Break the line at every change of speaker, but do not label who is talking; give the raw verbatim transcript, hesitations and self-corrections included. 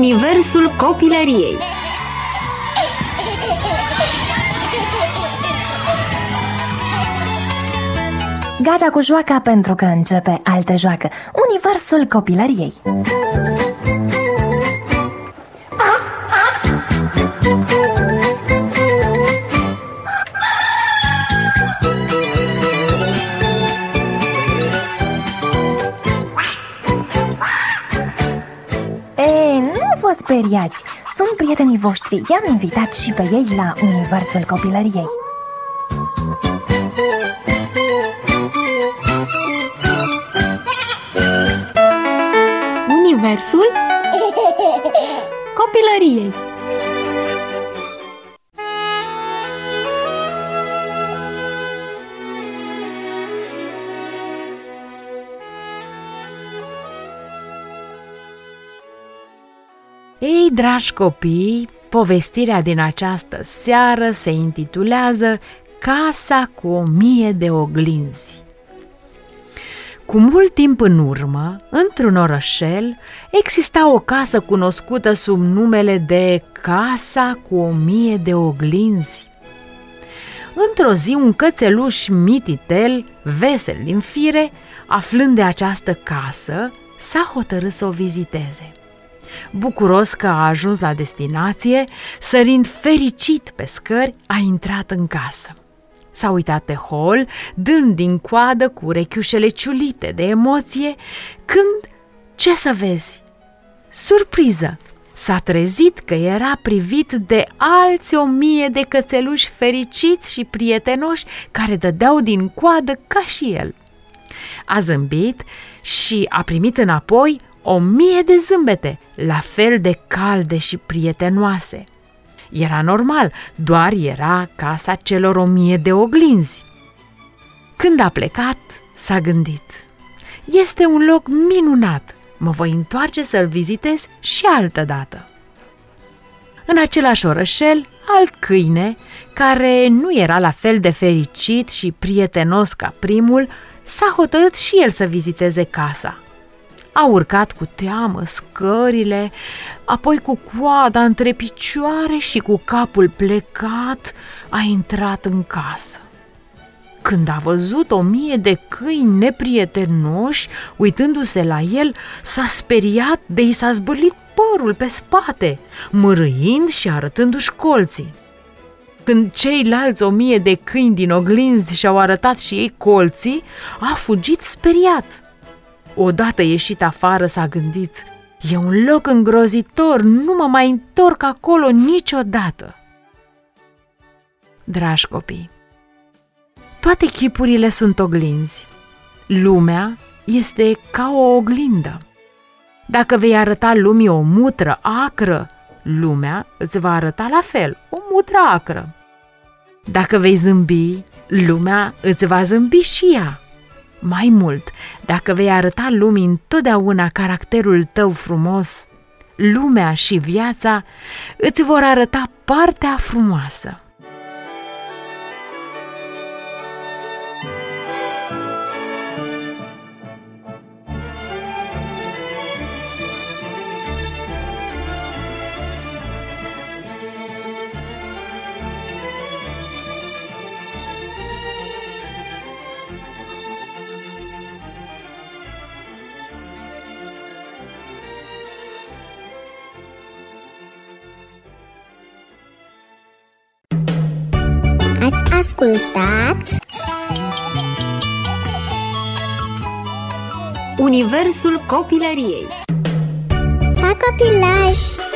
Universul copilăriei.
Gata cu joaca pentru că începe altă joacă. Universul copilăriei. Ei, nu vă speriați, sunt prietenii voștri. I-am invitat și pe ei la Universul copilăriei.
Universul copilăriei.
Ei, dragi copii, povestirea din această seară se intitulează Casa cu o mie de oglinzi. Cu mult timp în urmă, într-un orășel, exista o casă cunoscută sub numele de Casa cu o mie de oglinzi. Într-o zi, un cățeluș mititel, vesel din fire, aflând de această casă, s-a hotărât să o viziteze. Bucuros că a ajuns la destinație, sărind fericit pe scări, a intrat în casă. S-a uitat pe hol, dând din coadă cu urechiușele ciulite de emoție, când, ce să vezi? Surpriză! S-a trezit că era privit de alți o mie de cățeluși fericiți și prietenoși care dădeau din coadă ca și el. A zâmbit și a primit înapoi o mie de zâmbete, la fel de calde și prietenoase. Era normal, doar era casa celor o mie de oglinzi. Când a plecat, s-a gândit: este un loc minunat, mă voi întoarce să-l vizitez și altădată. În același orășel, alt câine, care nu era la fel de fericit și prietenos ca primul, s-a hotărât și el să viziteze casa. A urcat cu teamă scările, apoi cu coada între picioare și cu capul plecat a intrat în casă. Când a văzut o mie de câini neprietenoși, uitându-se la el, s-a speriat de i s-a zbârlit părul pe spate, mărâind și arătându-și colții. Când ceilalți o mie de câini din oglinzi și-au arătat și ei colții, a fugit speriat. Odată ieșit afară, s-a gândit: e un loc îngrozitor, nu mă mai întorc acolo niciodată. Dragi copii, toate chipurile sunt oglinzi. Lumea este ca o oglindă. Dacă vei arăta lumii o mutră acră, lumea îți va arăta la fel, o mutră acră. Dacă vei zâmbi, lumea îți va zâmbi și ea. Mai mult, dacă vei arăta lumii întotdeauna caracterul tău frumos, lumea și viața îți vor arăta partea frumoasă.
Ați ascultat
Universul copilăriei.
Pa, copilaj!